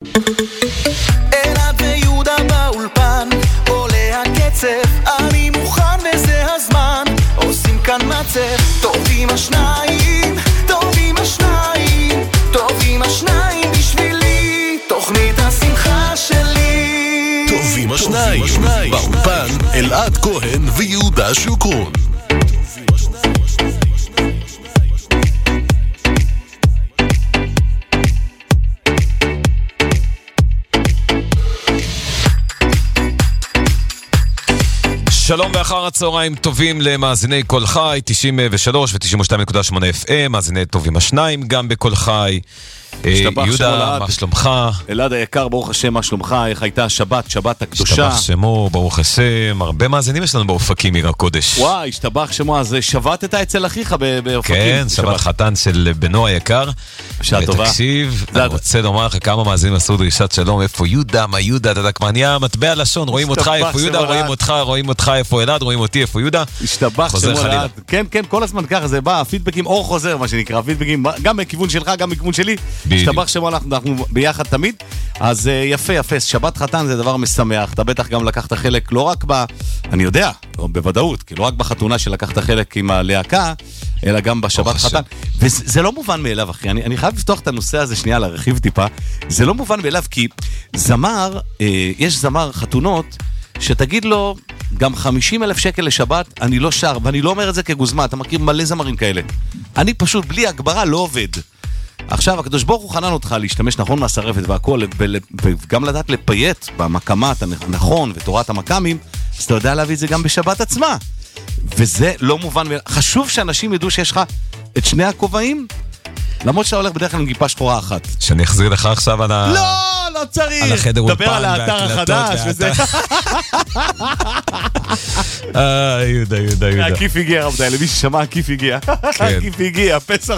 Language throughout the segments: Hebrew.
אלעד ויהודה באולפן, עולה הקצב, אני מוכן וזה הזמן, עושים כאן מצב, טובים השניים, טובים השניים, טובים השניים בשבילי, תוכנית השמחה שלי. טובים השניים, באולפן אלעד כהן ויהודה שוקרון. שלום ואחר הצהריים טובים למאזיני כל חי, 93 ו-92.8 FM, מאזיני טובים השניים גם בכל חי. יהודה, מה שלומך? אלעד היקר, ברוך השם, מה שלומך? איך הייתה השבת, שבת הקדושה? השתבח שמו, ברוך השם, הרבה מאזינים יש לנו באופקים, עיר הקודש. וואי, השתבח שמו, אז שבת הייתה אצל אחיך באופקים. כן, שבת חתן של בנו היקר. בשעה טובה. תקשיב, אני רוצה לומר לך כמה מאזינים עשו דרישת שלום, איפה יהודה, מה יהודה, אתה יודע, כבר נהיה מטבע לשון, רואים אותך, איפה יהודה, רואים אותך, איפה אלעד, רואים אותי, איפה יהודה. השתבח שמו אלעד. כן, כן, כל הזמן ככה, זה בא, פידבקים אור חוזר, מה שנקרא, פידבקים גם מכיוון שלך, גם מכיוון שלי. השתבח שמו, אנחנו ביחד תמיד. אז יפה, יפה, שבת חתן זה דבר משמח. אתה בטח גם לקחת חלק, לא רק אני יודע, בוודאות, כי לא רק בחתונה שלקחת חלק עם הלהקה, אלא גם בשבת חתן. וזה לא מובן מאליו, אחי. אני חייב לפתוח את הנושא הזה שנייה, להרחיב טיפה. זה לא מובן מאליו, כי זמר, יש זמר חתונות, שתגיד לו, גם 50,000 שקל לשבת, אני לא שר, ואני לא אומר את זה כגוזמה, אתה מכיר מלא זמרים כאלה. אני פשוט, בלי הגברה, לא עובד. עכשיו, הקדוש ברוך הוא חנן אותך להשתמש נכון מהשרפת והכל, וגם לדעת לפייט במקמת הנכון ותורת המקמים, אז אתה יודע להביא את זה גם בשבת עצמה. וזה לא מובן, חשוב שאנשים ידעו שיש לך את שני הכובעים, למרות שאתה הולך בדרך כלל עם גיפה שחורה אחת. שאני אחזיר לך עכשיו על ה... לא צריך. על החדר אולפן דבר על האתר החדש וזה. יהודה. הכיף הגיע, רבותיי, למי ששמע, הכיף הגיע. הכיף הגיע, פסח.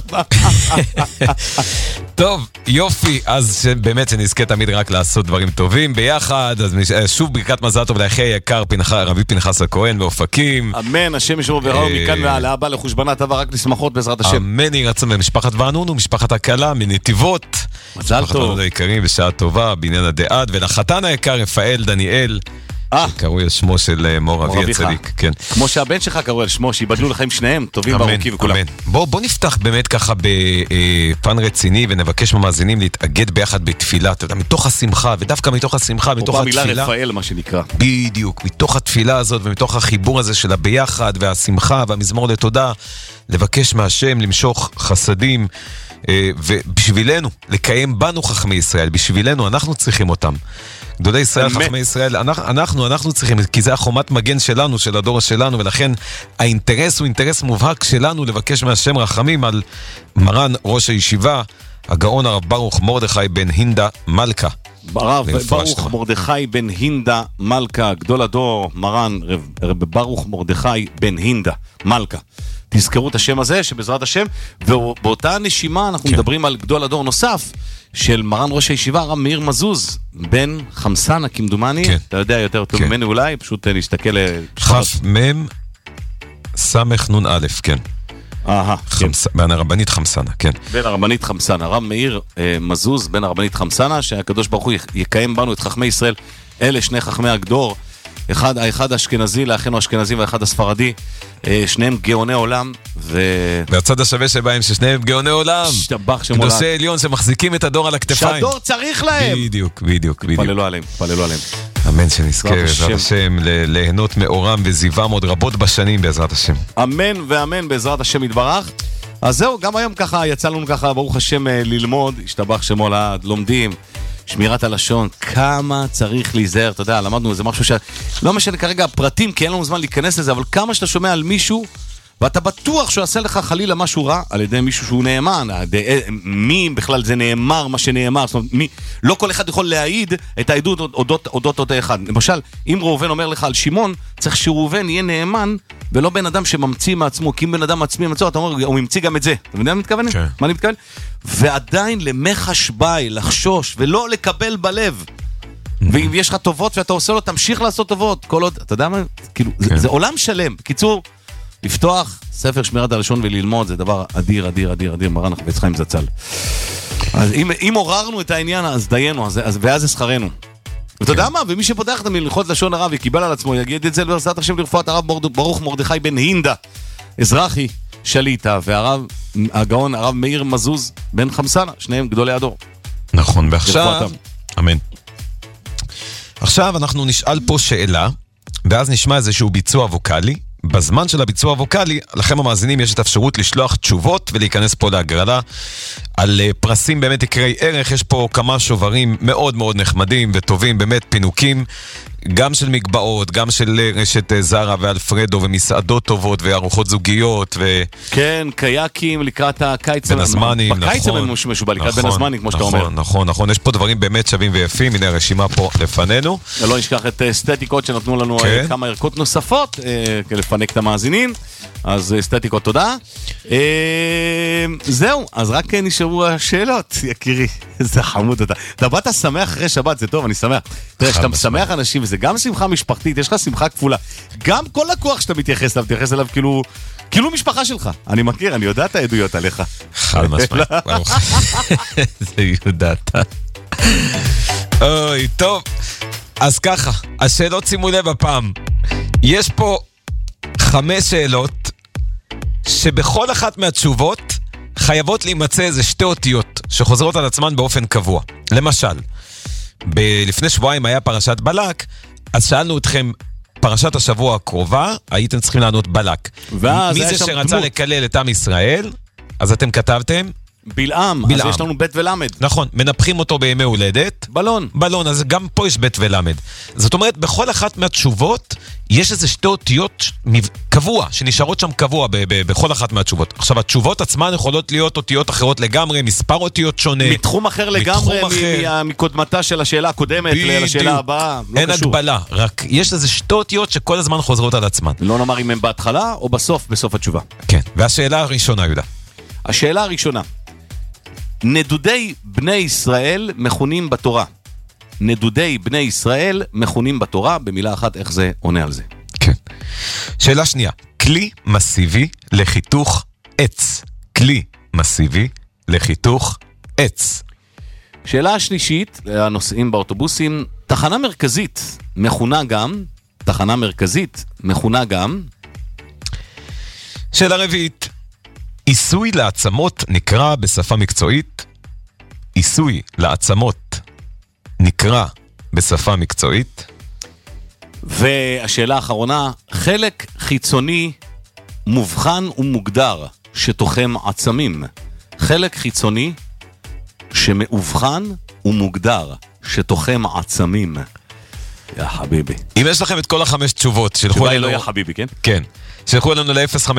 טוב, יופי, אז באמת שנזכה תמיד רק לעשות דברים טובים ביחד, אז שוב ברכת מזל טוב לאחי היקר רבי פנחס הכהן באופקים. אמן, השם ישמור וירחמו מכאן והלאה, הבא לחושבנה טובה רק לשמחות בעזרת השם. אמן, יהי רצון למשפחת וענון ומשפחת הקלה מנתיבות. מזל טוב. היקרים בשעה טובה בעניין הדעת, ולחתן היקר רפאל דניאל, שקראו על שמו של מור אבי הצדיק, כן. כמו שהבן שלך קראו על שמו, שיבדלו לחיים שניהם, טובים וארוכים וכולם. בוא נפתח באמת ככה בפן רציני, ונבקש מהמאזינים להתאגד ביחד בתפילה, אתה יודע, מתוך השמחה, ודווקא מתוך השמחה, מתוך התפילה. מילה רפאל, מה שנקרא. בדיוק, מתוך התפילה הזאת, ומתוך החיבור הזה של הביחד, והשמחה, והמזמור לתודה, לבקש מהשם, למשוך חסדים, ובשבילנו, לקיים בנו חכמי ישראל, בשבילנו, אנחנו צריכים אותם. גדולי ישראל, חכמי ישראל, אנחנו צריכים, כי זה החומת מגן שלנו, של הדור שלנו, ולכן האינטרס הוא אינטרס מובהק שלנו לבקש מהשם רחמים על מרן ראש הישיבה, הגאון הרב ברוך מרדכי בן הינדה מלכה. הרב ברוך מרדכי בן הינדה מלכה, גדול הדור, מרן רב ברוך מרדכי בן הינדה מלכה. תזכרו את השם הזה, שבעזרת השם, ובאותה נשימה אנחנו מדברים על גדול הדור נוסף, של מרן ראש הישיבה, הרב מאיר מזוז, בן חמסנה, כמדומני, אתה יודע יותר טוב ממני אולי, פשוט להסתכל... חמם סמך נון א', כן. בן הרבנית חמסנה, כן. בן הרבנית חמסנה, הרב מאיר מזוז, בן הרבנית חמסנה, שהקדוש ברוך הוא יקיים בנו את חכמי ישראל, אלה שני חכמי הגדור, האחד האשכנזי לאחינו האשכנזי והאחד הספרדי, שניהם גאוני עולם, והצד השווה שבהם ששניהם גאוני עולם, קדושי עליון שמחזיקים את הדור על הכתפיים, שהדור צריך להם. בדיוק. פללו עליהם. אמן, שנזכה בעזרת השם ליהנות מאורם וזיוום עוד רבות בשנים בעזרת השם. אמן ואמן בעזרת השם יתברך. אז זהו, גם היום ככה יצא לנו ככה ברוך השם ללמוד, השתבח שמו לעד, לומדים שמירת הלשון, כמה צריך להיזהר, אתה יודע, למדנו איזה משהו לא משנה כרגע הפרטים, כי אין לנו זמן להיכנס לזה, אבל כמה שאתה שומע על מישהו, ואתה בטוח שהוא יעשה לך חלילה משהו רע, על ידי מישהו שהוא נאמן, מי בכלל זה נאמר, מה שנאמר, זאת אומרת, לא כל אחד יכול להעיד את העדות אודות אותו אחד. למשל, אם ראובן אומר לך על שמעון, צריך שראובן יהיה נאמן, ולא בן אדם שממציא מעצמו, כי אם בן אדם מצמיא מעצמו, אתה אומר, הוא ממציא גם את זה. אתה יודע מה מתכוון? מה אני מתכוון? ועדיין למחש ביי, לחשוש, ולא לקבל בלב. ואם יש לך טובות ואתה עושה לו, תמשיך לעשות טובות. כל עוד, אתה יודע מה? כאילו, זה עולם שלם. בקיצור, לפתוח ספר שמירת הלשון וללמוד, זה דבר אדיר, מרן החפץ חיים זצ"ל. אז אם עוררנו את העניין, אז דיינו, ואז זה שכרנו. ואתה יודע מה? ומי שפותח את הלכות לשון הרב וקיבל על עצמו, יגיד את זה בעזרת השם לרפואת הרב ברוך מרדכי בן הינדה, אזרחי שליטה, והרב הגאון הרב מאיר מזוז בן חמסנה, שניהם גדולי הדור. נכון, ועכשיו, אמן. עכשיו אנחנו נשאל פה שאלה, ואז נשמע איזשהו ביצוע ווקלי. בזמן של הביצוע הווקלי, לכם המאזינים יש את האפשרות לשלוח תשובות ולהיכנס פה להגרלה על פרסים באמת יקרי ערך. יש פה כמה שוברים מאוד מאוד נחמדים וטובים, באמת פינוקים, גם של מגבעות, גם של רשת זרה ואלפרדו ומסעדות טובות וארוחות זוגיות כן, קייקים לקראת הקיץ. בין הזמנים, נכון. בקיץ הם משובע, לקראת בין הזמנים, כמו שאתה אומר. נכון, יש פה דברים באמת שווים ויפים, הנה הרשימה פה לפנינו. לא נשכח את סטטיקות שנתנו לנו כמה ערכות נוספות, לפנק את המאזינים, אז סטטיקות תודה. זהו, אז רק נשארו השאלות, יקירי, איזה חמוד אתה באת שמח אחרי שבת, זה טוב, אני שמח. תראה, שאתה משמח אנשים, וזה גם שמחה משפחתית, יש לך שמחה כפולה. גם כל לקוח שאתה מתייחס אליו כאילו משפחה שלך. אני מכיר, אני יודע את העדויות עליך. חד משמעית. זה יודעת. אוי, טוב. אז ככה, השאלות שימו לב הפעם. יש פה 5 שאלות, שבכל אחת מהתשובות חייבות להימצא איזה 2 אותיות שחוזרות על עצמן באופן קבוע. למשל, לפני שבועיים היה פרשת בלק, אז שאלנו אתכם, פרשת השבוע הקרובה, הייתם צריכים לענות בלק. מי זה שרצה לקלל את עם ישראל? אז אתם כתבתם? בלעם, אז יש לנו בית ולמד. נכון, מנפחים אותו בימי הולדת. בלון, אז גם פה יש בית ולמד. זאת אומרת, בכל אחת מהתשובות, יש איזה 2 אותיות קבוע, שנשארות שם קבוע בכל אחת מהתשובות. עכשיו, התשובות עצמן יכולות להיות אותיות אחרות לגמרי, מספר אותיות שונה. מתחום אחר לגמרי, מקודמתה של השאלה הקודמת לשאלה הבאה. אין הגבלה, רק יש איזה 2 אותיות שכל הזמן חוזרות על עצמן. לא נאמר אם הם בהתחלה או בסוף התשובה. כן, והשאלה הראשונה, יהודה. השאלה הראשונה. נדודי בני ישראל מכונים בתורה. נדודי בני ישראל מכונים בתורה, במילה אחת איך זה עונה על זה. כן. שאלה שנייה, כלי מסיבי לחיתוך עץ. כלי מסיבי לחיתוך עץ. שאלה השלישית, הנוסעים באוטובוסים, תחנה מרכזית מכונה גם. שאלה רביעית, עיסוי לעצמות נקרא בשפה מקצועית. עיסוי לעצמות נקרא בשפה מקצועית. והשאלה האחרונה, חלק חיצוני מובחן ומוגדר שתוחם עצמים. חלק חיצוני שמאובחן ומוגדר שתוחם עצמים. יא חביבי. אם יש לכם את כל 5 תשובות, שלחו לנו... לא יא חביבי, כן? כן. שלחו לנו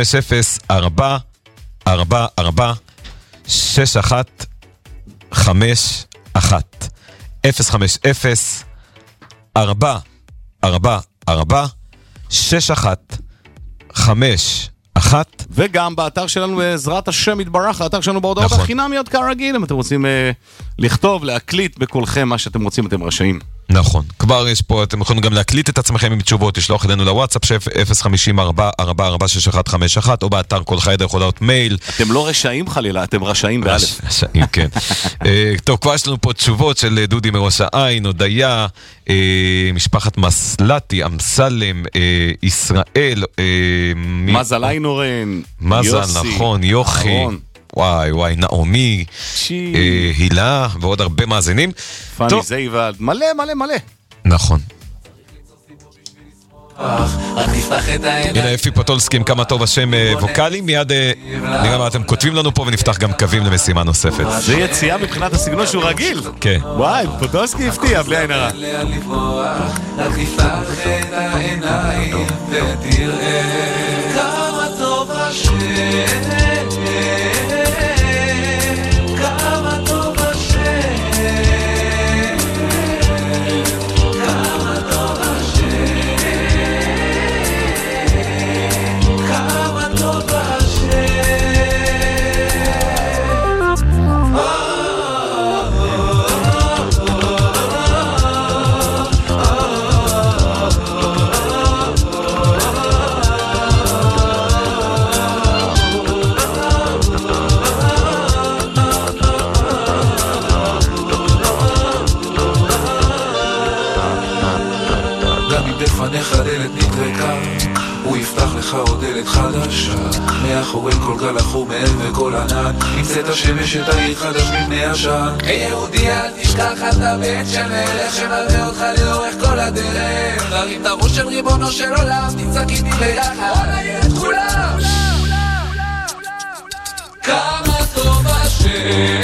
ל-050-444-6151 050-444-6151 וגם באתר שלנו בעזרת השם יתברך, האתר שלנו בהודעות החינמיות כרגיל, אם אתם רוצים לכתוב, להקליט בקולכם מה שאתם רוצים, אתם רשאים. נכון, כבר יש פה, אתם יכולים גם להקליט את עצמכם עם תשובות, לשלוח אלינו לוואטסאפ 050-444-6151 או באתר כל חי דרך הודעות מייל. אתם לא רשאים חלילה, אתם רשאים באלף. רשאים, כן. טוב, כבר יש לנו פה תשובות של דודי מראש העין, הודיה, משפחת מסלטי, אמסלם, ישראל, מזל איינורן, מזל, נכון, יוכי, וואי, נעמי, הילה ועוד הרבה מאזינים. פני זייבד, מלא. נכון. הנה אפי פוטולסקי עם כמה טוב השם ווקלי, מיד נראה מה אתם כותבים לנו פה ונפתח גם קווים למשימה נוספת. זה יציאה מבחינת הסגנון שהוא רגיל. כן. וואי, פוטולסקי הפתיע, בלי עין הרע. רק נפתח את העיניים ותראה כמה טוב השם, כמה טוב השם, כמה טוב השם, כמה טוב השם. לפניך דלת נטרקה, הוא יפתח לך עוד דלת חדשה. מאחורי כל גל החום וכל ענן, נמצאת השמש את העיר חדש מפני השן. היי יהודי, אל תשכח אתה בית של מלך שמלווה אותך לאורך כל הדרך. תרים את הראש של ריבונו של עולם, תצעק איתי ביחד, בוא נגיד את כולם. כמה טוב השם,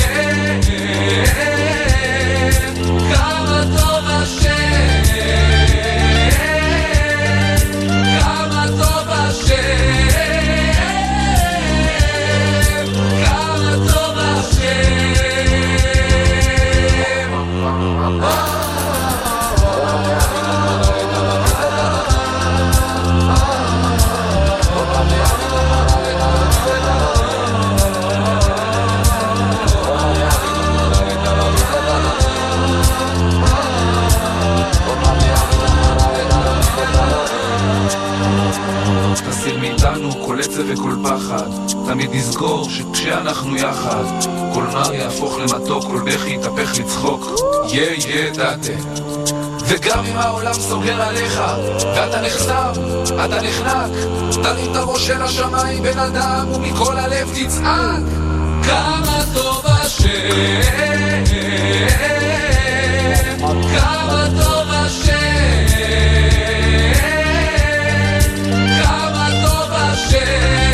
כמה טוב השם, כמה טוב השם, כמה טוב השם. תסיר מאיתנו כל עצב וכל פחד, תמיד נזכור שכשאנחנו יחד כל מר יהפוך למתוק, כל בכי יתהפך לצחוק. דעתה. וגם אם העולם סוגר עליך ואתה נחסם, אתה נחנק, תרים את הראש של השמיים בן אדם ומכל הלב תצעק כמה טוב השם, כמה טוב השם, כמה טוב השם,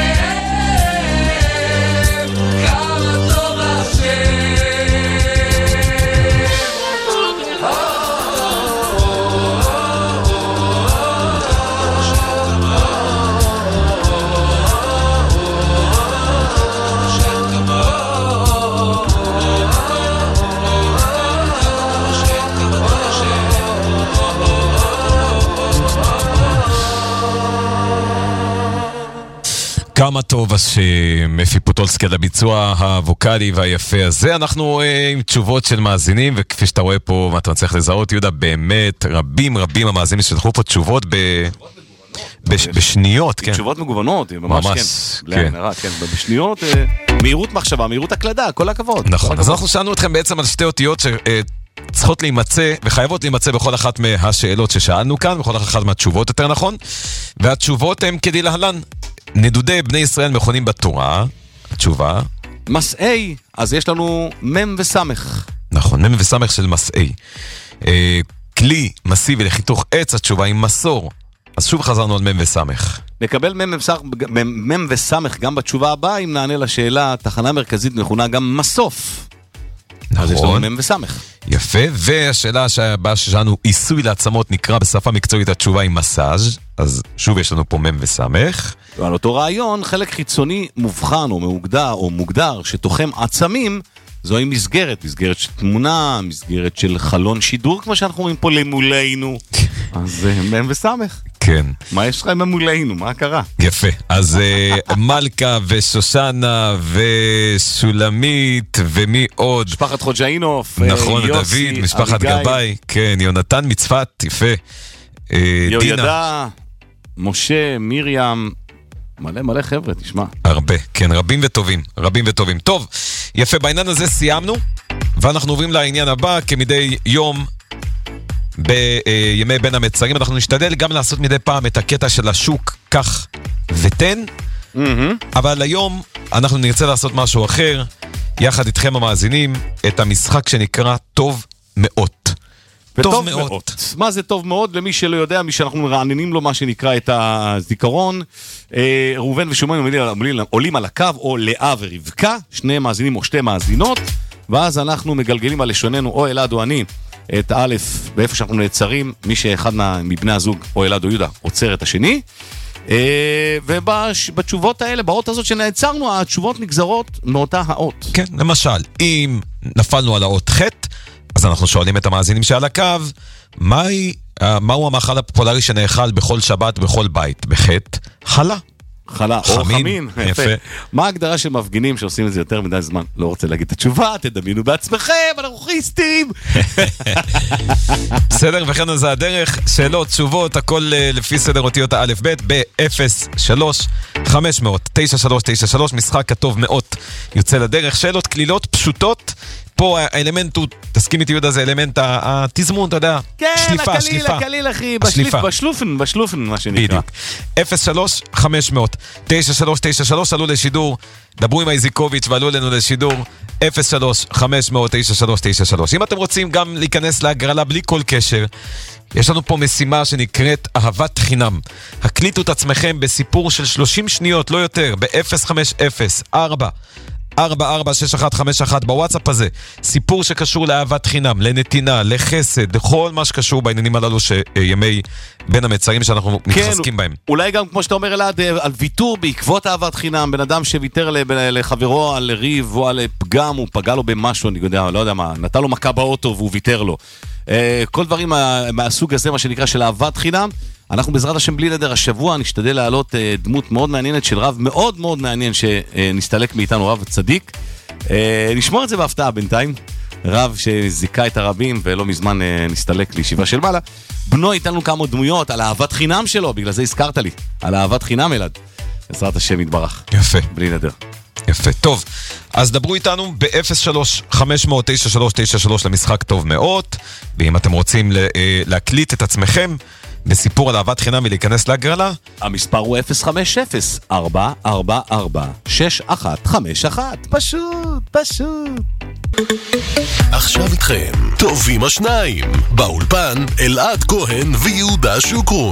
כמה טוב השם. כמה טוב השם, אפי פוטולסקי על הביצוע הווקלי והיפה הזה. אנחנו עם תשובות של מאזינים, וכפי שאתה רואה פה, ואתה מצליח לזהות, יהודה, באמת רבים המאזינים ששלחו פה תשובות בשניות, כן. תשובות מגוונות, ממש כן. כן. בשניות, מהירות מחשבה, מהירות הקלדה, כל הכבוד. נכון, אז אנחנו שאלנו אתכם בעצם על שתי אותיות צריכות להימצא וחייבות להימצא בכל אחת מהשאלות ששאלנו כאן, בכל אחת מהתשובות יותר נכון, והתשובות הן כדלהלן. נדודי בני ישראל מכונים בתורה, התשובה מסעי, אז יש לנו מם וסמך. נכון, מם וסמך של מסעי. כלי מסיבי לחיתוך עץ, התשובה עם מסור. אז שוב חזרנו על מם וסמך. נקבל מם וסמך גם בתשובה הבאה, אם נענה לשאלה, תחנה מרכזית מכונה גם מסוף. נכון. אז יש לנו מם וסמך. יפה, והשאלה הבאה ששאלנו, עיסוי לעצמות נקרא בשפה מקצועית, התשובה עם מסאז', אז שוב יש לנו פה מם וסמך. ועל אותו רעיון, חלק חיצוני מובחן או מוגדר שתוחם עצמים, זוהי מסגרת של תמונה, מסגרת של חלון שידור, כמו שאנחנו אומרים פה למולנו. אז מם וסמך. כן. מה יש לך עם המולנו? מה קרה? יפה. אז מלכה ושושנה ושולמית ומי עוד? משפחת חוג'אינוף, נכון, יוסי, דוד, משפחת גבאי, כן, יונתן מצפת, יפה. יהוידע, משה, מרים, מלא חבר'ה, תשמע. הרבה, כן, רבים וטובים. טוב, יפה, בעניין הזה סיימנו, ואנחנו עוברים לעניין הבא, כמדי יום בימי בין המצרים, אנחנו נשתדל גם לעשות מדי פעם את הקטע של השוק, כך ותן, אבל היום אנחנו נרצה לעשות משהו אחר, יחד איתכם המאזינים, את המשחק שנקרא טוב מאוד. טוב מאוד. מה זה טוב מאוד? למי שלא יודע, מי שאנחנו מרעננים לו מה שנקרא את הזיכרון, ראובן ושומעון עולים על הקו, או לאה ורבקה, שני מאזינים או שתי מאזינות, ואז אנחנו מגלגלים על לשוננו, או אלעד או אני, את א' באיפה שאנחנו נעצרים, מי שאחד מבני הזוג, או אלעד או יהודה, עוצר את השני, ובתשובות האלה, באות הזאת שנעצרנו, התשובות נגזרות מאותה האות. כן, למשל, אם נפלנו על האות ח', אז אנחנו שואלים את המאזינים שעל הקו, מהו המאכל הפופולרי שנאכל בכל שבת, בכל בית? בחטא, חלה. חלה, או חמין. יפה. מה ההגדרה של מפגינים שעושים את זה יותר מדי זמן? לא רוצה להגיד את התשובה, תדמיינו בעצמכם, אנרכיסטים. בסדר, וכן זה הדרך, שאלות, תשובות, הכל לפי סדר אותיות האלף ב' ב-03-500-9393, משחק הטוב מאוד יוצא לדרך, שאלות כלילות פשוטות, פה האלמנט הוא, תסכים איתי יהודה, זה אלמנט התזמון, אתה יודע, שליפה. כן, הקליל, אחי, בשלופן, מה שנקרא. בדיוק. 03-500-9393, עלו לשידור, דברו עם איזיקוביץ' ועלו אלינו לשידור, 03-500-9393. אם אתם רוצים גם להיכנס להגרלה בלי כל קשר, יש לנו פה משימה שנקראת אהבת חינם. הקליטו את עצמכם בסיפור של 30 שניות, לא יותר, ב-050-444-6151 בוואטסאפ הזה. סיפור שקשור לאהבת חינם, לנתינה, לחסד, לכל מה שקשור בעניינים הללו שימי בין המצרים שאנחנו מתחזקים בהם. אולי גם כמו שאתה אומר אלעד, על ויתור בעקבות אהבת חינם, בן אדם שוויתר לחברו על ריב או על פגם, הוא פגע לו במשהו, אני לא יודע מה, נתן לו מכה באוטו והוא ויתר לו. כל דברים מהסוג הזה, מה שנקרא של אהבת חינם. אנחנו בעזרת השם בלי נדר השבוע נשתדל להעלות דמות מאוד מעניינת של רב מאוד מאוד מעניין שנסתלק מאיתנו, רב צדיק. נשמור את זה בהפתעה בינתיים. רב שזיקה את הרבים ולא מזמן נסתלק לישיבה של מעלה. בנו ייתן לנו כמה דמויות על אהבת חינם שלו, בגלל זה הזכרת לי, על אהבת חינם אלעד. בעזרת השם יתברך. יפה. בלי נדר. יפה, טוב. אז דברו איתנו ב-03-500-9393 למשחק טוב מאוד, ואם אתם רוצים להקליט את עצמכם בסיפור על אהבת חינם ולהיכנס להגרלה, המספר הוא 050-444-6151. פשוט. עכשיו איתכם, טובים השניים, באולפן אלעד כהן ויהודה שוקרון.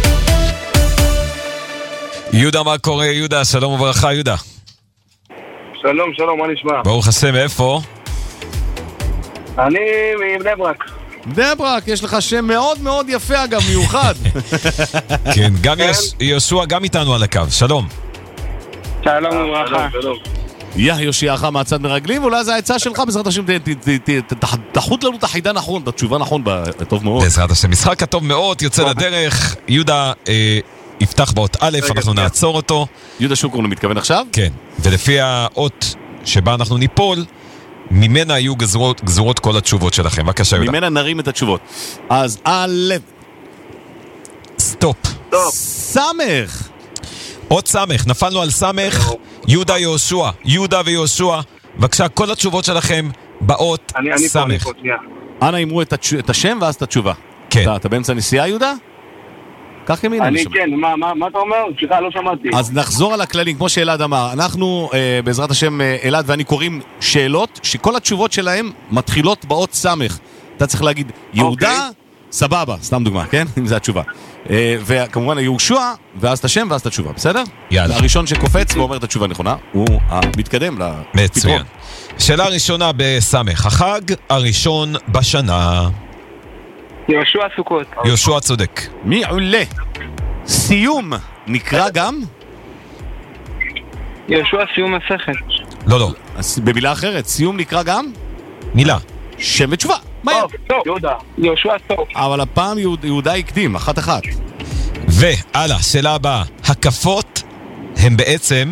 יהודה, מה קורה יהודה? שלום וברכה יהודה. שלום, מה נשמע? ברוך השם, איפה? אני מבני ברק. בני ברק, יש לך שם מאוד מאוד יפה אגב, מיוחד. כן, גם יהושע גם איתנו על הקו, שלום. שלום וברכה. יושיעך מהצד מרגלים, ואולי זה העצה שלך, בעזרת השם תחוט לנו את החידה נכון, את התשובה נכון, טוב מאוד. בעזרת השם, משחק הטוב מאוד, יוצא לדרך, יהודה יפתח באות א', אנחנו נעצור אותו. יהודה שוקרון הוא מתכוון עכשיו? כן, ולפי האות שבה אנחנו ניפול, ממנה יהיו גזורות כל התשובות שלכם. בבקשה יהודה. ממנה נרים את התשובות. אז א', סטופ. סמך. עוד סמך, נפלנו על סמך. יהודה ויהושע. בבקשה, כל התשובות שלכם באות סמך. אנא אמרו את השם ואז את התשובה. כן. אתה באמצע נסיעה יהודה? כך ימינה. אני כן, מה אתה אומר? סליחה, לא שמעתי. אז נחזור על הכללים, כמו שאלעד אמר. אנחנו, בעזרת השם, אלעד ואני קוראים שאלות, שכל התשובות שלהם מתחילות באות סמך. אתה צריך להגיד, יהודה, סבבה, סתם דוגמה, כן? אם זה התשובה. וכמובן, יהושע, ואז את השם, ואז את התשובה, בסדר? יאללה. הראשון שקופץ ואומר את התשובה הנכונה, הוא מתקדם לפתרון. מצוין. שאלה ראשונה בסמך, החג הראשון בשנה. יהושע סוכות. יהושע צודק. מעולה. סיום נקרא גם? יהושע סיום מסכת. לא. במילה אחרת, סיום נקרא גם? מילה. שם ותשובה. טוב, יהודה. יהושע טוב. אבל הפעם יהודה הקדים, 1-1. והלאה, שאלה הבאה. הקפות הם בעצם...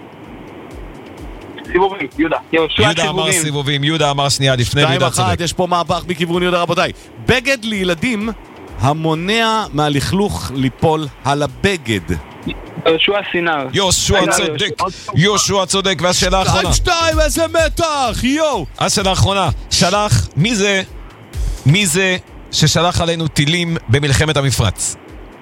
סיבובים, יהודה. יהודה אמר סיבובים, יהודה אמר שנייה לפני, ויהודה צודק. 2-1, יש פה מהפך בכיוון יהודה רבותיי. בגד לילדים המונע מהלכלוך ליפול על הבגד. יהושע סינר. יהושע צודק, והשאלה האחרונה. 2-2, איזה מתח, יו! השאלה האחרונה, מי זה ששלח עלינו טילים במלחמת המפרץ?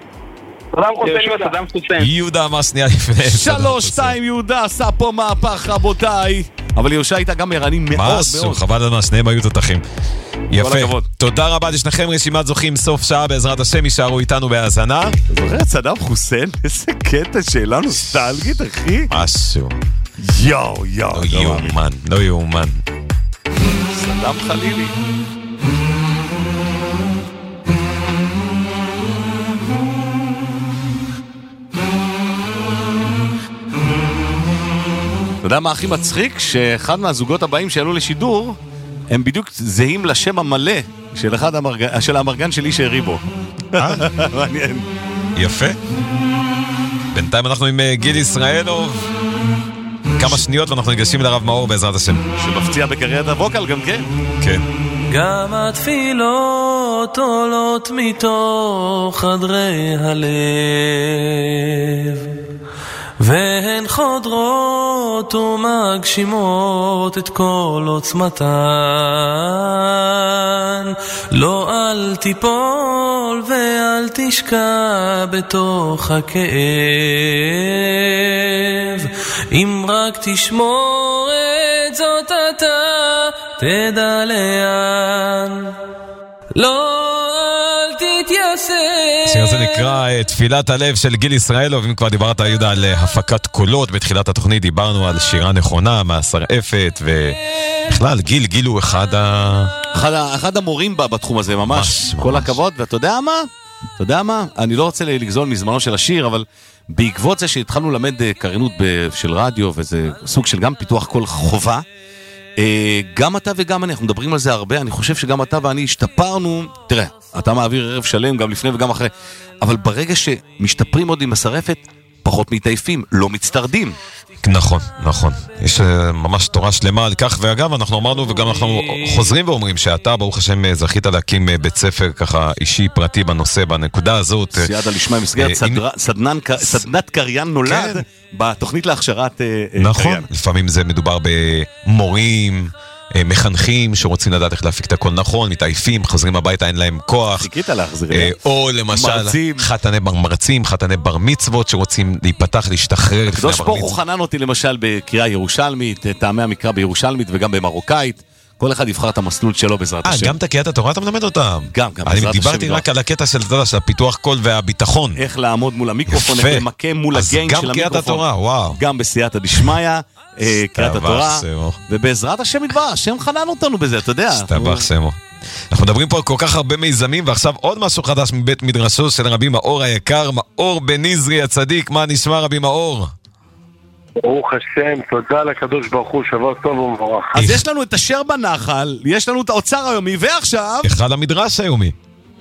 סדאם חוסיין. יהודה אמר שנייה לפני. 3-2, יהודה עשה פה מהפך רבותיי. אבל יהושע הייתה גם ערני מאוד מאוד. משהו, חבל על מה, שניהם היו תותחים. יפה, תודה רבה, יש לכם רשימת זוכים סוף שעה, בעזרת השם יישארו איתנו בהאזנה. אתה זוכר את סדאם חוסיין? איזה קטע שאלה נוסטלגית אחי. משהו. יו. לא יאומן. סדאם חלילי. אתה יודע מה הכי מצחיק? שאחד מהזוגות הבאים שעלו לשידור הם בדיוק זהים לשם המלא של המרגן של איש הריבו. מעניין. יפה. בינתיים אנחנו עם גיל ישראלוב. כמה שניות ואנחנו ניגשים לרב מאור בעזרת השם. שמפציע בקריירת הווקל גם כן. כן. גם התפילות עולות מתוך חדרי הלב, והן חודרות ומגשימות את כל עוצמתן. לא אל תיפול ואל תשקע בתוך הכאב, אם רק תשמור את זאת אתה תדע לאן. לא אל תתייסר. השיר הזה נקרא תפילת הלב של גיל ישראלוב. אם כבר דיברת יהודה על הפקת קולות, בתחילת התוכנית דיברנו על שירה נכונה מהשרעפת, ובכלל גיל הוא אחד המורים בתחום הזה ממש. כל הכבוד. ואתה יודע מה? אני לא רוצה לגזול מזמנו של השיר, אבל בעקבות זה שהתחלנו ללמד קריינות של רדיו, וזה סוג של גם פיתוח קול חובה, גם אתה וגם אני, אנחנו מדברים על זה הרבה, אני חושב שגם אתה ואני השתפרנו. תראה, אתה מעביר ערב שלם גם לפני וגם אחרי, אבל ברגע שמשתפרים עוד עם השרפת, פחות מתעייפים, לא מצטרדים. נכון. יש ממש תורה שלמה על כך, ואגב, אנחנו אמרנו וגם אנחנו חוזרים ואומרים שאתה, ברוך השם, זכית להקים בית ספר ככה אישי פרטי בנושא, בנקודה הזאת. סייעתא דשמיא מסגרת סדנת קריין נולד בתוכנית להכשרת קריין. נכון, לפעמים זה מדובר במורים, מחנכים שרוצים לדעת איך להפיק את הכל נכון, מתעייפים, חוזרים הביתה, אין להם כוח. חיכית להחזיר. או למשל חתני בר מצוות שרוצים להיפתח, להשתחרר. הקדוש ברוך הוא חנן אותי למשל בקריאה ירושלמית, טעמי המקרא בירושלמית וגם במרוקאית. כל אחד יבחר את המסלול שלו בעזרת השם. גם את קריאת התורה אתה מלמד אותם? גם. אני דיברתי רק על הקטע של הפיתוח קול והביטחון. איך לעמוד מול המיקרופון, איך למקם מול הגיין של המיקרופון. אז גם קריאת התורה, וואו. גם בסייעתא דשמיא, קריאת התורה. ובעזרת השם יתברך, השם חנן אותנו בזה, אתה יודע. השתבח שמו. אנחנו מדברים פה על כל כך הרבה מיזמים, ועכשיו עוד משהו חדש מבית מדרשו של רבי מאור היקר, מאור בן נזרי הצדיק. מה נשמע רבי מאור? ברוך השם, תודה לקדוש ברוך הוא, שבוע טוב ומבורך. אז יש לנו את אשר בנחל, יש לנו את האוצר היומי, ועכשיו אחד המדרש היומי.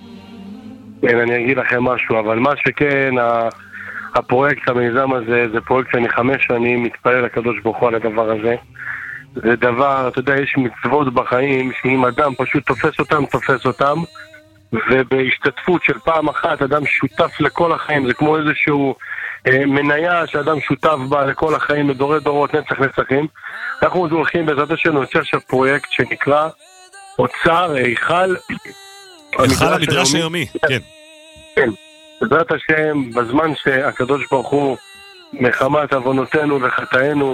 כן, אני אגיד לכם משהו, אבל מה שכן, הפרויקט, המיזם הזה, זה פרויקט שאני 5 שנים מתפלל לקדוש ברוך הוא על הדבר הזה. זה דבר, אתה יודע, יש מצוות בחיים, שאם אדם פשוט תופס אותם, ובהשתתפות של פעם אחת, אדם שותף לכל החיים, זה כמו איזשהו מניה שאדם שותף בה לכל החיים, לדורי דורות, נצח נצחים. אנחנו הולכים בעזרת השם יוצר של פרויקט שנקרא אוצר היכל המדרש היומי. כן, בעזרת השם, בזמן שהקדוש ברוך הוא מחמת עוונותינו וחטאינו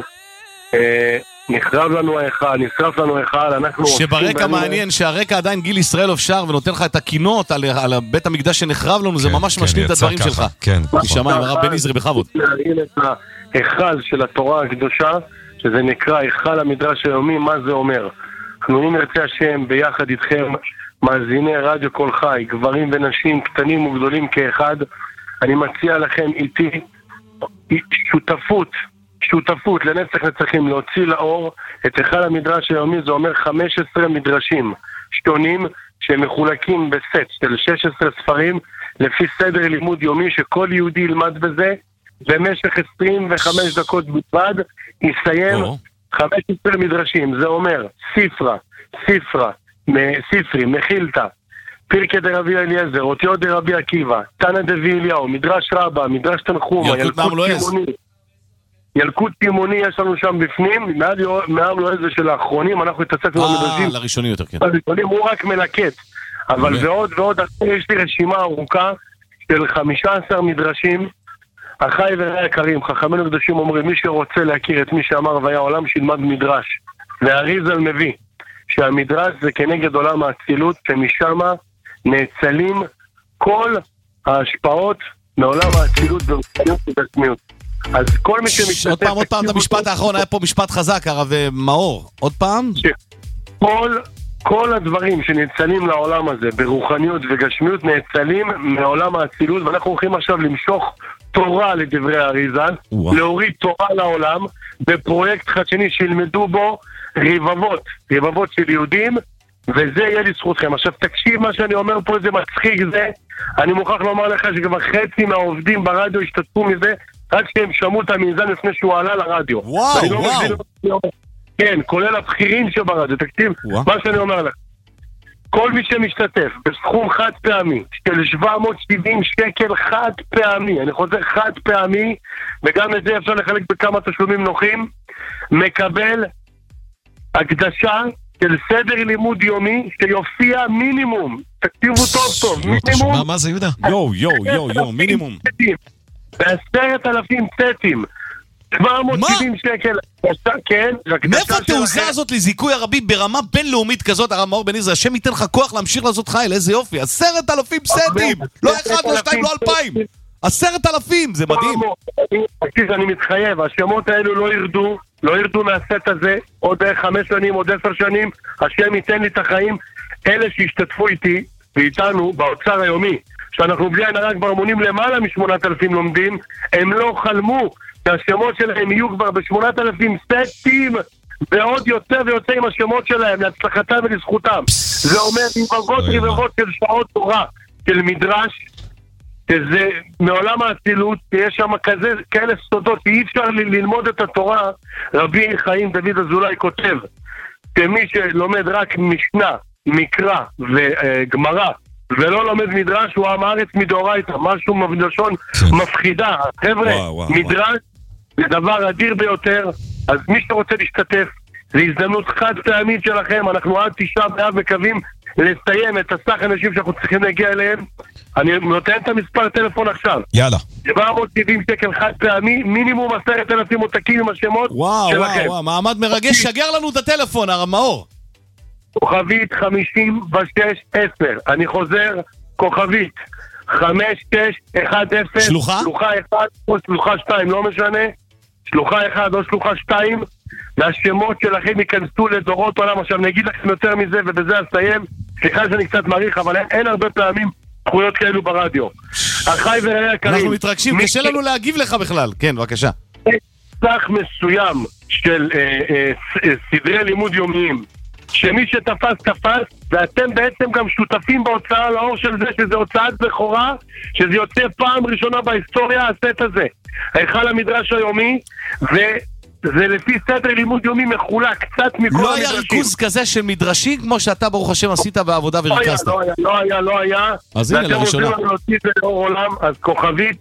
נחרב לנו ההיכל, נשרף לנו ההיכל, אנחנו... שברקע מעניין שהרקע עדיין גיל ישראלוב שר ונותן לך את הקינות על בית המקדש שנחרב לנו, זה ממש משלים את הדברים שלך. כן, נשמע עם הרב בן נזרי בכבוד. להראים את ההיכל של התורה הקדושה, שזה נקרא היכל המדרש היומי. מה זה אומר? אנחנו נרצה השם ביחד איתכם, מאזיני רדיו כל חי, גברים ונשים, קטנים וגדולים כאחד. אני מציע לכם איתי שותפות לנצח נצחים, להוציא לאור את היכל המדרש היומי. זה אומר 15 מדרשים שונים שמחולקים בסט של 16 ספרים לפי סדר לימוד יומי, שכל יהודי ילמד בזה במשך 25 דקות בלבד, יסיים 15 מדרשים. זה אומר ספרי, מחילתא, פרקי דרבי אליעזר, אותיות דרבי עקיבא, תנא דבי אליהו, מדרש רבה, מדרש תנחומא, ילקוט תימוני יש לנו שם בפנים, מעם לא איזה של האחרונים, אנחנו התעסקנו במדרשים. לראשונים יותר, כן. הוא רק מלקט. אבל ועוד, יש לי רשימה ארוכה של 15 מדרשים. אחי ורעי יקרים, חכמינו הקדושים אומרים, מי שרוצה להכיר את מי שאמר והיה עולם, שילמד מדרש. והאריזל מביא שהמדרש זה כנגד עולם האצילות, שמשם נאצלים כל ההשפעות מעולם האצילות ורוחניות ובעצמיות. אז כל מי שמשתתף... עוד פעם את המשפט האחרון, היה פה משפט חזק, הרב מאור. עוד פעם? כל הדברים שנאצלים לעולם הזה, ברוחניות וגשמיות, נאצלים מעולם האצילות, ואנחנו הולכים עכשיו למשוך תורה לדברי האריזל, להוריד תורה לעולם, בפרויקט חדשני שילמדו בו רבבות של יהודים, וזה יהיה לזכותכם. עכשיו תקשיב מה שאני אומר פה, זה מצחיק זה, אני מוכרח לומר לך שכבר חצי מהעובדים ברדיו השתתפו מזה, רק שהם שמעו את המאזן לפני שהוא עלה לרדיו. וואו. כן, כולל הבכירים שברדיו. תקשיב מה שאני אומר לך. כל מי שמשתתף בסכום חד פעמי של 770 שקל חד פעמי, אני חוזר חד פעמי, וגם את זה אפשר לחלק בכמה תשלומים נוחים, מקבל הקדשה של סדר לימוד יומי שיופיע מינימום, תקשיבו טוב טוב, מינימום. מה זה יהודה? יו, מינימום. ב10,000 סטים. 770 שקל, כן. מאיפה התעוזה הזאת לזיכוי הרבי ברמה בינלאומית כזאת, הרב מאור בן עזרא, השם ייתן לך כוח להמשיך לעשות חייל, איזה יופי, 10,000 סטים, לא 1, לא 2, לא 2,000, 10,000, זה מדהים. אני מתחייב, השמות האלו לא ירדו מהסט הזה, עוד 5 שנים, עוד 10 שנים, השם ייתן לי את החיים, אלה שהשתתפו איתי ואיתנו באוצר היומי, שאנחנו בלי עין הרע כבר מונים למעלה מ8,000 לומדים, הם לא חלמו שהשמות שלהם יהיו כבר ב8,000 סטים, ועוד יוצא ויוצא עם השמות שלהם, להצלחתם ולזכותם. זה אומר רבבות של שעות תורה, של מדרש, שזה מעולם האצילות, יש שם כאלה סודות, אי אפשר ללמוד את התורה. רבי חיים דוד אזולאי כותב, שמי שלומד רק משנה, מקרא וגמרא, ולא לומד מדרש, הוא עם הארץ מדאורייתא, משהו מלשון מפחידה. חבר'ה, מדרש זה דבר אדיר ביותר, אז מי שרוצה להשתתף, זו הזדמנות חד פעמית שלכם, אנחנו עד 9 באב מקווים לסיים את הסך אנשים שאנחנו צריכים להגיע אליהם. אני נותן את המספר טלפון עכשיו. יאללה. 770 שקל חד פעמי, מינימום 10,000 עותקים עם השמות שלכם. וואו, מעמד מרגש, שגר לנו את הטלפון, הרב מאור. כוכבית 5610, אני חוזר, כוכבית 5610, שלוחה? שלוחה 1 או שלוחה 2, לא משנה, שלוחה 1 או שלוחה 2, והשמות שלכם ייכנסו לדורות עולם. עכשיו אני אגיד לכם יותר מזה ובזה אסיים, סליחה שאני קצת מעריך, אבל אין הרבה פעמים זכויות כאלו ברדיו. אחי ורעי הקרים, אנחנו מתרגשים, קשה לנו להגיב לך בכלל. כן, בבקשה. סך מסוים של סדרי לימוד יומיים, שמי שתפס תפס, ואתם בעצם גם שותפים בהוצאה לאור של זה, שזה הוצאת בכורה, שזה יוצא פעם ראשונה בהיסטוריה, הסט הזה, היכל המדרש היומי, וזה לפי סדר לימוד יומי מחולק קצת מכל המדרשים. לא היה ריכוז כזה של מדרשים כמו שאתה ברוך השם עשית בעבודה וריכזת. לא היה. אז הנה, לראשונה. ואתם רוצים לנו להוציא את זה לאור עולם, אז כוכבית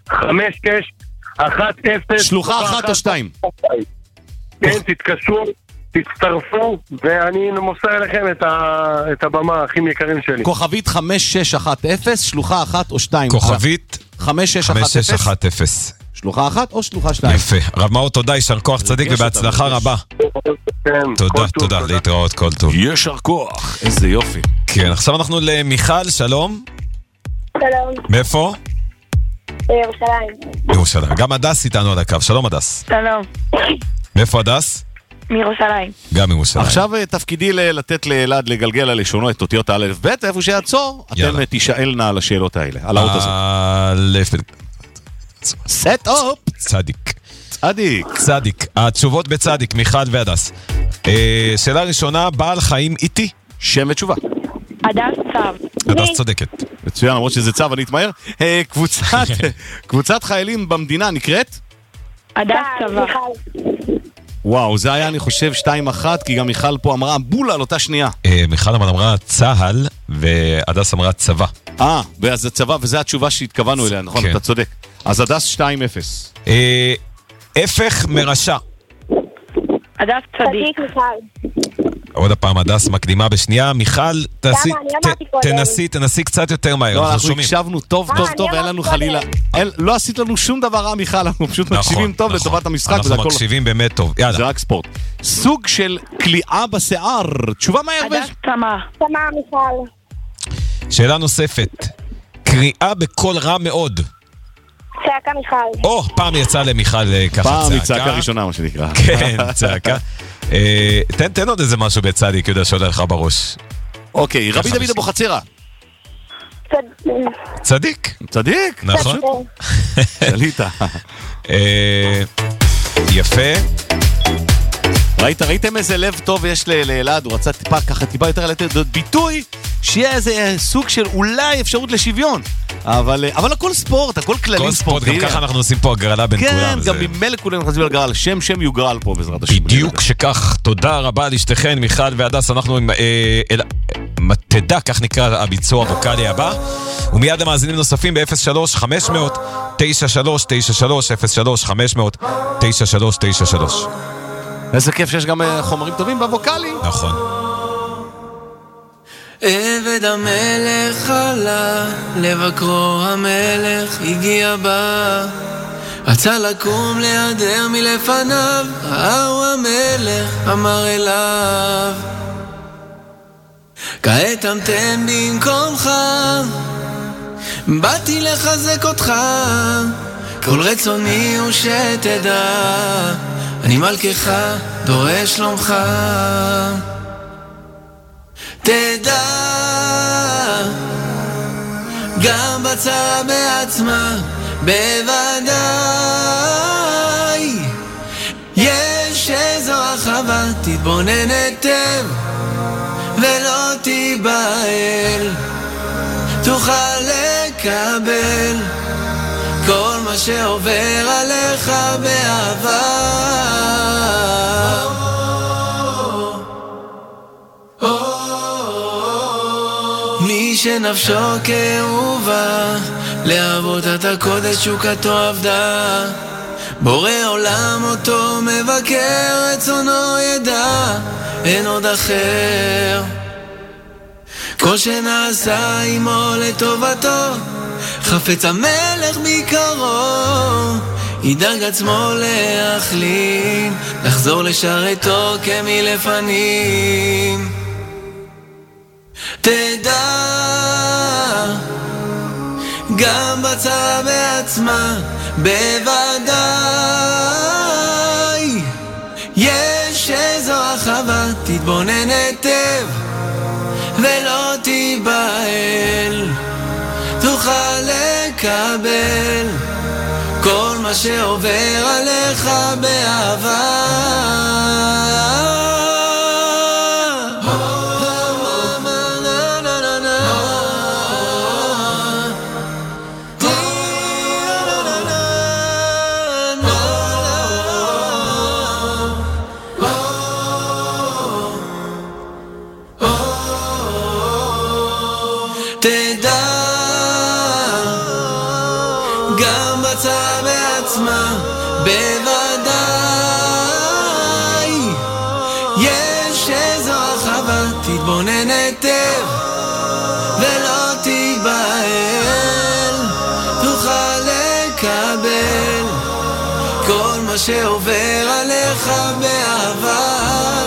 5610, שלוחה 1 או 2. כן, תתקשרו, תצטרפו, ואני מוסר אליכם את הבמה הכי יקרים שלי. כוכבית 5610, שלוחה 1 או 2. כוכבית 5610. שלוחה 1 או שלוחה 2. יפה. רב מאור, תודה, יישר כוח צדיק ובהצלחה רבה. תודה, להתראות, כל טוב. יישר כוח, איזה יופי. כן, עכשיו אנחנו למיכל, שלום. שלום. מאיפה? ירושלים. גם הדס איתנו על הקו, שלום הדס. שלום. מאיפה הדס? מירושלים. גם מירושלים. עכשיו תפקידי לתת לאלעד לגלגל על לשונו את אותיות א' ב', איפה שיעצור, אתם תשאלנה על השאלות האלה, על האות הזאת. סט אופ. צדיק. התשובות בצדיק, מיכל והדס. שאלה ראשונה, בעל חיים איתי? שם ותשובה. הדס צו. הדס צודקת. מצוין, למרות שזה צו, אני אתמהר. קבוצת חיילים במדינה נקראת? הדס צבא. וואו, זה היה אני חושב 2-1, כי גם מיכל פה אמרה בולה על אותה שנייה. מיכל אמרה צהל, והדס אמרה צבא. ואז זה צבא, וזו התשובה שהתכוונו אליה, נכון? אתה צודק. אז הדס 2-0. הפך מרשע. הדס צדיק. עוד הפעם הדס מקדימה בשנייה. מיכל, תנסי קצת יותר מהר. לא, אנחנו הקשבנו טוב, אין לנו חלילה. לא עשית לנו שום דבר רע, מיכל, אנחנו פשוט מקשיבים טוב לטובת המשחק. אנחנו מקשיבים באמת טוב. זה רק ספורט. סוג של קליעה בשיער. תשובה מהר. הדס צמא. צמא, מיכל. שאלה נוספת. קריאה בקול רע מאוד. צעקה מיכל. פעם יצא למיכל ככה צעקה. פעם צעקה ראשונה, מה שנקרא. כן, צעקה. תן עוד איזה משהו בצדיק, יודע שעולה לך בראש. אוקיי, רבי דוד אבוחצירא. צדיק. נכון. שליטה. יפה. ראיתם איזה לב טוב יש לאלעד, הוא רצה טיפה יותר לתת ביטוי, שיהיה איזה סוג של אולי אפשרות לשוויון. אבל הכל ספורט, הכל כללים ספורטיים. גם ככה אנחנו עושים פה הגרלה בין כולם. כן, גם ממילא כולם נכנסים על גרל, שם יוגרל פה בעזרת השם. בדיוק שכך, תודה רבה לאשתכן, מיכל והדס, אנחנו עם מתדה, כך נקרא הביצוע הווקלי הבא. ומיד המאזינים נוספים ב-03-500-9393, איזה כיף שיש גם חומרים טובים בווקלי. נכון. עבד המלך עלה, לבקרו המלך הגיע בה, רצה לקום להיעדר מלפניו, ראהו המלך אמר אליו, כעת המתן במקומך, באתי לחזק אותך, כל רצוני הוא שתדע, אני מלכך דורש שלומך. תדע, גם בצרה בעצמה, בוודאי, יש איזו הרחבה, תתבונן היטב, ולא תיבהל, תוכל לקבל כל מה שעובר עליך באהבה. מי שנפשו כאובה, לעבודת הקודש שוקתו עבדה, בורא עולם אותו מבקר, רצונו ידע, אין עוד אחר. כל שנעשה עמו לטובתו, חפץ המלך ביקרו, ידאג עצמו להחלים, לחזור לשרתו כמלפנים. תדע, גם בצרה בעצמה, בוודאי, יש איזו הרחבה, תתבונן היטב, ולא תיבהל, תוכל לקבל כל מה שעובר עליך באהבה. בוודאי, יש איזו הרחבה, תתבונן היטב, ולא תיבהל, תוכל לקבל כל מה שעובר עליך באהבה.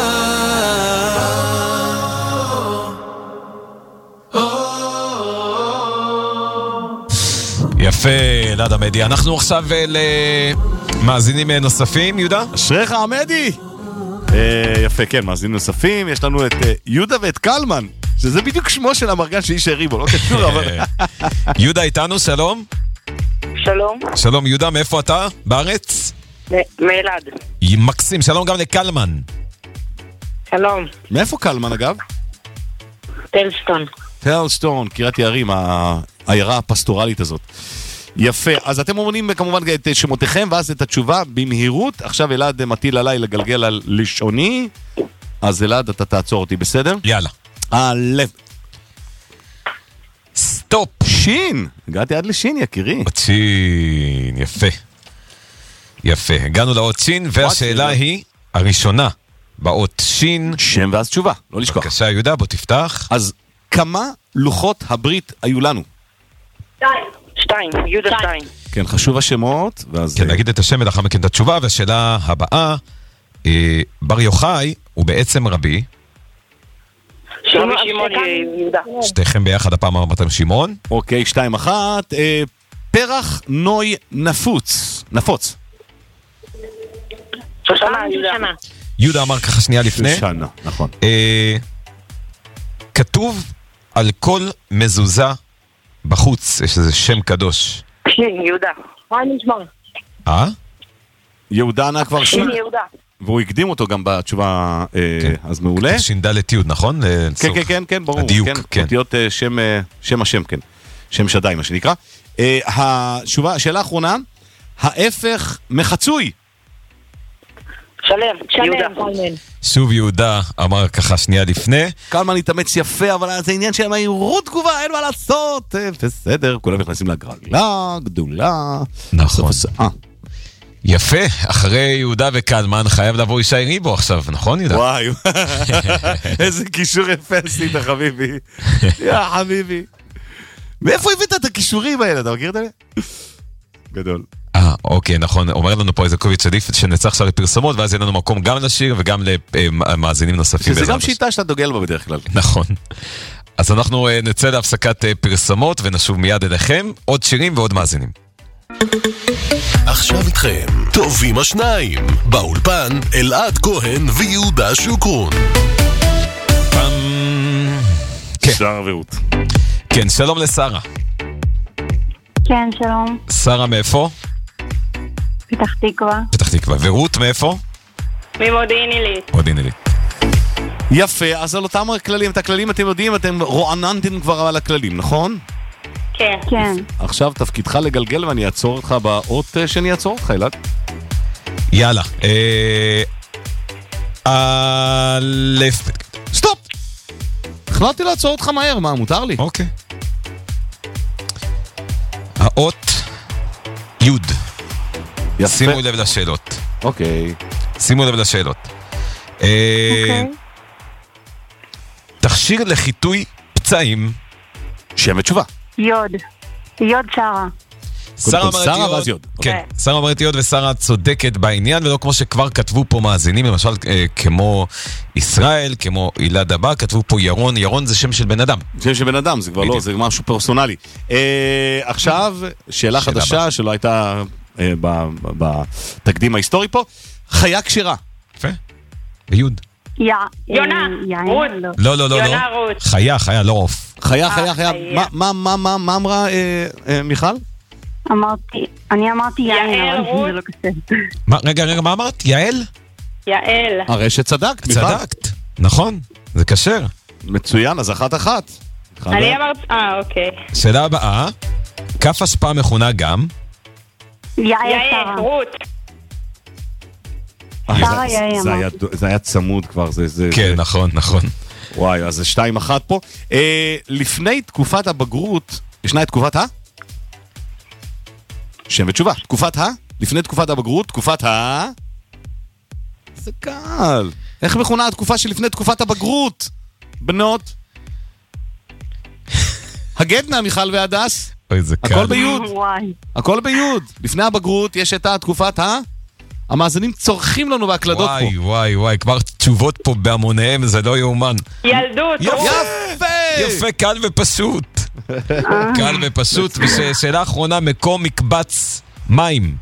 יפה, אלעד עמדי. אנחנו עכשיו למאזינים נוספים, יהודה? אשריך עמדי! יפה, כן, מאזינים נוספים. יש לנו את יהודה ואת קלמן, שזה בדיוק שמו של המרגן שאיש הריבו, לא קשור, אבל... יהודה איתנו, שלום. שלום. שלום, יהודה, מאיפה אתה? בארץ? מאלעד. מקסים, שלום גם לקלמן. שלום. מאיפה קלמן, אגב? טלסטון. טלסטון, קריית יערים, העיירה הפסטורלית הזאת. יפה, אז אתם אומרים כמובן את שמותיכם ואז את התשובה במהירות. עכשיו אלעד מטיל עליי לגלגל על לשוני, אז אלעד אתה תעצור אותי, בסדר? יאללה. הלב. סטופ. שין, הגעתי עד לשין יקירי. שין, יפה. יפה, הגענו לאות שין, והשאלה היא הראשונה באות שין. שם ואז תשובה, לא לשכוח. בבקשה יהודה, בוא תפתח. אז כמה לוחות הברית היו לנו? 2, יהודה 2. כן, חשוב השמות, ואז... כן, נגיד את השם ולאחר מכן את התשובה, והשאלה הבאה, בר יוחאי הוא בעצם רבי. שמעון יהודה. שתיכם ביחד הפעם אמרתם שמעון. אוקיי, 2-1. פרח נוי נפוץ. שושנה. יהודה אמר ככה שנייה לפני. שושנה, נכון. כתוב על כל מזוזה בחוץ, יש איזה שם קדוש. יהודה. מה נשמע? יהודה ענה כבר שין. יהודה. והוא הקדים אותו גם בתשובה, אז מעולה. שינדלת יוד, נכון? כן, ברור. הדיוק, כן. אותיות שם השם, כן. שם שדי, מה שנקרא. השאלה האחרונה, ההפך מחצוי. שלם, יהודה. שוב יהודה אמר ככה שנייה לפני. קלמן התאמץ יפה, אבל זה עניין של מהירות תגובה, אין מה לעשות. בסדר, כולם נכנסים לגרלה, גדולה. נכון. יפה, אחרי יהודה וקלמן חייב לבוא ישי ריבו עכשיו, נכון יהודה? וואי, איזה קישור יפה עשית חביבי. יא חביבי. מאיפה הבאת את הקישורים האלה? אתה מכיר את זה? גדול. אוקיי, נכון, אומר לנו פה איזה קוביץ' עדיף שנצא עכשיו לפרסומות, ואז יהיה לנו מקום גם לשיר וגם למאזינים נוספים. שזה גם שיטה שאתה דוגל בה בדרך כלל. נכון. אז אנחנו נצא להפסקת פרסומות ונשוב מיד אליכם, עוד שירים ועוד מאזינים. עכשיו איתכם, טובים השניים, באולפן אלעד כהן ויהודה שוקרון. שרה ורות. כן, שלום לשרה. כן, שלום. שרה מאיפה? פתח תקווה. פתח תקווה. ורות מאיפה? ממודיעין עילית. מודיעין עילית. יפה, אז על אותם הכללים, את הכללים אתם יודעים, אתם רועננתם כבר על הכללים, נכון? כן. כן. עכשיו תפקידך לגלגל ואני אעצור אותך באות שאני אעצור אותך, אלעד. יאללה. סטופ! החלטתי לעצור אותך מהר, מה, מותר לי? אוקיי. האות יוד. שימו לב לשאלות. אוקיי. שימו לב לשאלות. תכשיר לחיטוי פצעים. שם ותשובה. יוד. יוד שרה. שרה ואז יוד. כן, שרה אומרת יוד ושרה צודקת בעניין, ולא כמו שכבר כתבו פה מאזינים, למשל כמו ישראל, כמו אילד הבא, כתבו פה ירון. ירון זה שם של בן אדם. שם של בן אדם, זה כבר לא, זה משהו פרסונלי. עכשיו, שאלה חדשה שלא הייתה בתקדים ההיסטורי פה. חיה כשרה. יפה. ביוד. יונה. רות. לא, לא, לא. יונה רות. חיה, לא עוף. חיה. מה אמרה מיכל? אני אמרתי יעל רות. זה לא קשה. רגע, מה אמרת? יעל? יעל. הרי שצדקת, מיכל. צדקת, נכון, זה כשר. מצוין, אז 1-1. אני אמרת, אוקיי. שאלה הבאה, כף השפעה מכונה גם? יעל רות. זה היה צמוד כבר. כן, נכון. וואי, אז זה 2-1 פה. לפני תקופת הבגרות, ישנה את תקופת שם ותשובה. תקופת לפני תקופת הבגרות, תקופת זה קל. איך מכונה התקופה שלפני תקופת הבגרות? בנות? הגדנה, מיכל והדס? אוי, זה קל. הכל ביוד. הכל ביוד. לפני הבגרות יש את התקופת המאזינים צורכים לנו בהקלדות פה. וואי, כבר תשובות פה בהמוניהם, זה לא יאומן. ילדות. יפה, קל ופשוט. קל ופשוט. ושאלה אחרונה, מקום מקבץ מים.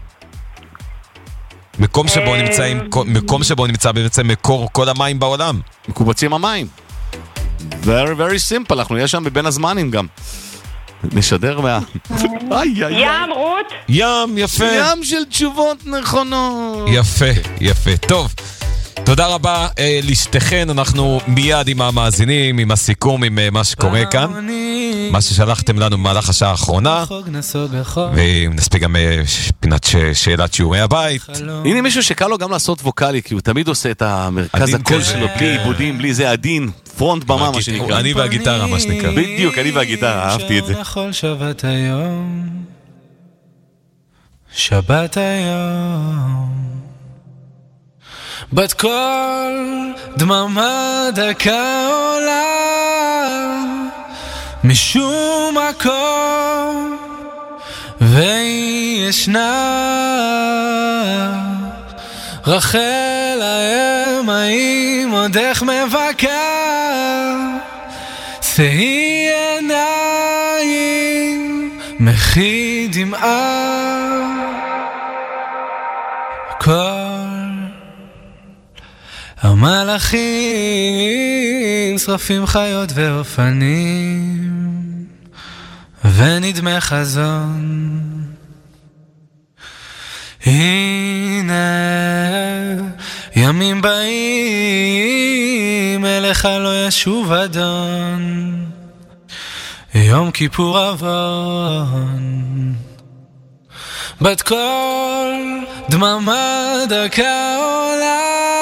מקום שבו נמצא בעצם מקור כל המים בעולם. מקובצים המים. very simple, אנחנו יש שם בבין הזמנים גם. נשדר ים רות. יפה. ים של תשובות נכונות. יפה. טוב, תודה רבה לשתיכן. אנחנו מיד עם המאזינים, עם הסיכום, עם מה שקורה כאן, מה ששלחתם לנו במהלך השעה האחרונה, ונספיק גם פינת שאלת שיעורי הבית. הנה מישהו שקל לו גם לעשות ווקלי, כי הוא תמיד עושה את המרכז הקול שלו, בלי עיבודים, בלי זה עדין, פרונט במה מה שנקרא. אני והגיטרה מה שנקרא. בדיוק, אני והגיטרה, אהבתי את זה. שבת היום בת כל דממה דקה עולה משום מקום והיא ישנה רחל האם האם עודך מבקר שאי עיניים מחי דמעה כל המלאכים שרפים חיות ואופנים ונדמה חזון הנה ימים באים אליך לא ישוב אדון יום כיפור עוון בת כל דממה דקה עולה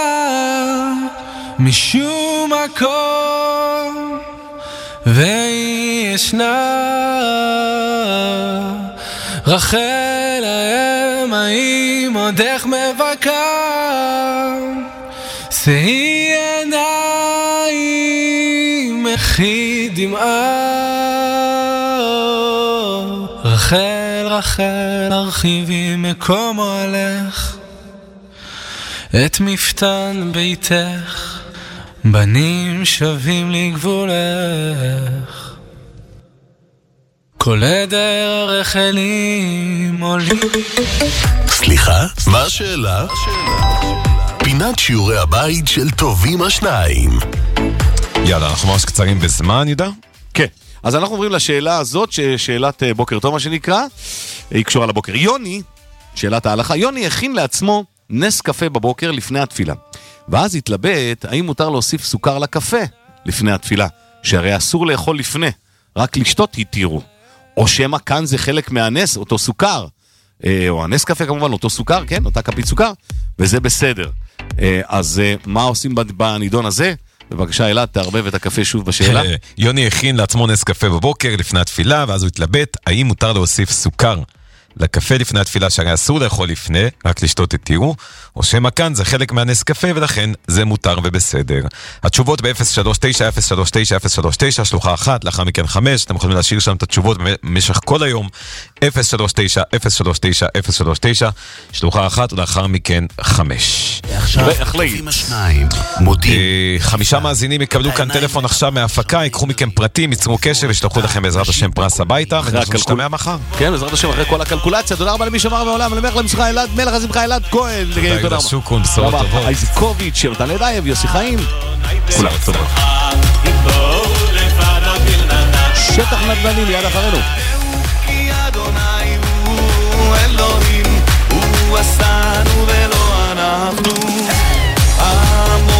משום מקום והיא ישנה רחל האם האם עודך מבקר שאי עיניים הכי דמעה רחל רחל הרחיבי מקום אוהלך את מפתן ביתך בנים שווים לגבולך כל עדר הרחלים עולים. סליחה? מה השאלה? פינת שיעורי הבית של טובים השניים. יאללה, אנחנו ממש קצרים בזמן, ידע? כן. אז אנחנו עוברים לשאלה הזאת, שאלת בוקר טוב מה שנקרא, היא קשורה לבוקר. יוני, שאלת ההלכה, יוני הכין לעצמו נס קפה בבוקר לפני התפילה. ואז התלבט, האם מותר להוסיף סוכר לקפה לפני התפילה, שהרי אסור לאכול לפני, רק לשתות התירו. או שמה כאן זה חלק מהנס, אותו סוכר, או הנס קפה כמובן, אותו סוכר, כן, אותה כפית סוכר, וזה בסדר. אז מה עושים בנידון הזה? בבקשה אלעד, תערבב את הקפה שוב בשאלה. יוני הכין לעצמו נס קפה בבוקר לפני התפילה, ואז הוא התלבט, האם מותר להוסיף סוכר לקפה לפני התפילה, שהרי אסור לאכול לפני, רק לשתות התירו, או שמה כאן זה חלק מהנס קפה, ולכן זה מותר ובסדר. התשובות ב-039-039-039, שלוחה 1, לאחר מכן 5, אתם יכולים להשאיר שם את התשובות במשך כל היום, 039-039-039, שלוחה 1, ולאחר מכן 5. ועכשיו, טובים השניים, מודים. 5 מאזינים יקבלו כאן טלפון עכשיו מההפקה, ייקחו מכם פרטים, יצרו קשר, ושלחו לכם בעזרת השם פרס הביתה, ואנחנו נשתמע מחר. כן, בעזרת השם, אחרי כל הקלקולציה, תודה רבה למי שמר מעולם, למלך למשכה אלעד, מלך השמחה אלעד כהן. תודה שוקון, בשורות טובות. איזקוביץ', יונתן לדייב, יוסי חיים. כולם, טוב. שטח נדל"ני ליד אחרינו. כי אדוני הוא אלוהים, הוא עשנו ולא אנחנו.